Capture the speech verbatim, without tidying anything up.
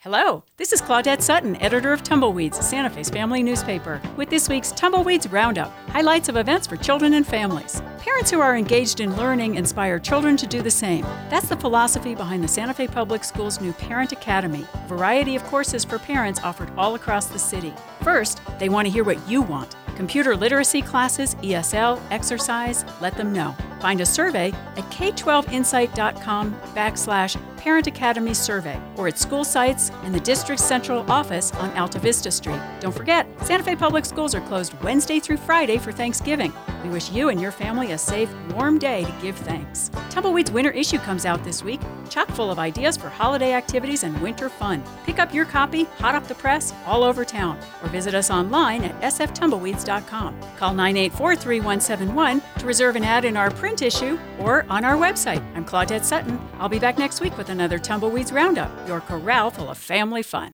Hello, this is Claudette Sutton, editor of Tumbleweeds, Santa Fe's family newspaper, with this week's Tumbleweeds Roundup, highlights of events for children and families. Parents who are engaged in learning inspire children to do the same. That's the philosophy behind the Santa Fe Public Schools' new Parent Academy, a variety of courses for parents offered all across the city. First, they want to hear what you want. Computer literacy classes, E S L, exercise, let them know. Find a survey at k twelve insight dot com backslash Parent Academy Survey or at school sites in the district's central office on Alta Vista Street. Don't forget, Santa Fe Public Schools are closed Wednesday through Friday for Thanksgiving. We wish you and your family a safe, warm day to give thanks. Tumbleweed's winter issue comes out this week, chock full of ideas for holiday activities and winter fun. Pick up your copy, hot off the press, all over town, or visit us online at s f tumbleweeds dot com. Call nine eight four, three one seven one to reserve an ad in our print issue or on our website. I'm Claudette Sutton. I'll be back next week with another Tumbleweeds Roundup, your corral full of family fun.